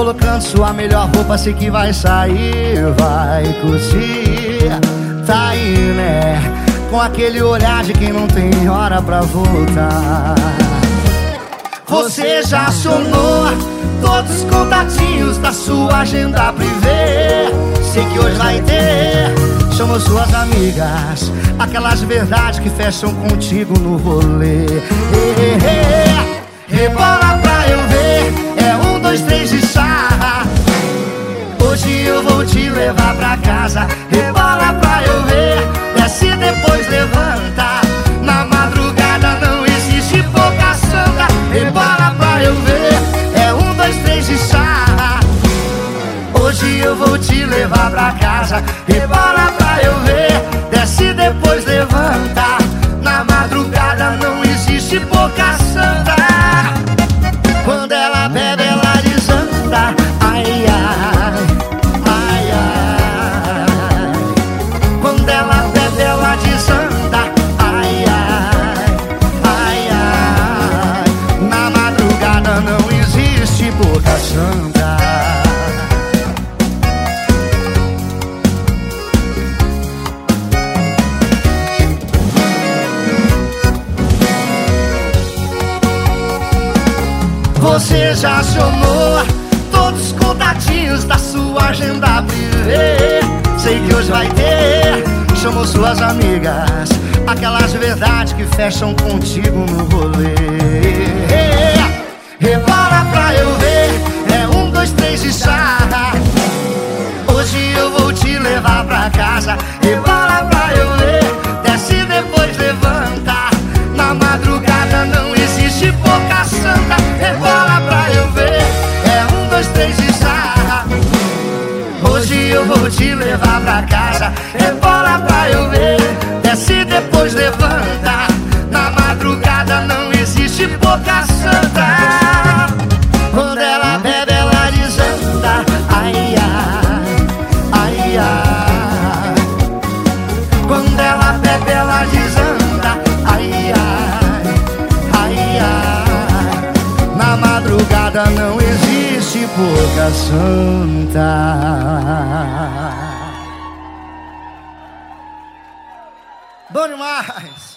colocando sua melhor roupa, sei que vai sair, vai curtir. Tá aí, né? Com aquele olhar de quem não tem hora pra voltar. Você já acionou todos os contatinhos da sua agenda privê. Sei que hoje vai ter. Chamou suas amigas, aquelas verdades que fecham contigo no rolê. Rebola pra eu ver, é 1, 2, 3 de sarra. Hoje eu vou te levar pra casa. Rebola pra eu ver, desce depois levanta. Na madrugada não existe pouca santa. Rebola pra eu ver, é 1, 2, 3 de sarra. Hoje eu vou te levar pra casa. Rebola pra eu ver, desce depois levanta. Na madrugada não existe pouca santa. Quando ela bebe ela desanda. Ai, ai, ai, ai. Quando ela bebe ela desanda. Ai, ai, ai, ai. Na madrugada não existe boca santa. Você já acionou todos os contatinhos da sua agenda privê. Sei que hoje vai ter. Chamou suas amigas, aquelas verdades que fecham contigo no rolê. Rebola pra eu ver, é 1, 2, 3 de sarra. Hoje eu vou te levar pra casa. Rebola pra eu ver, desce depois levanta. Na madrugada não existe pouca santa. Rebola pra eu ver, é 1, 2, 3 de sarra. Hoje eu vou te levar pra casa. Rebola pra eu ver, desce depois levanta. Na madrugada não existe pouca santa. Quando ela bebe ela desanda. Ai, ai, ai, ai. Quando ela bebe ela desanda. Ai, ai, ai, ai. Na madrugada não existe boca santa. Bom demais!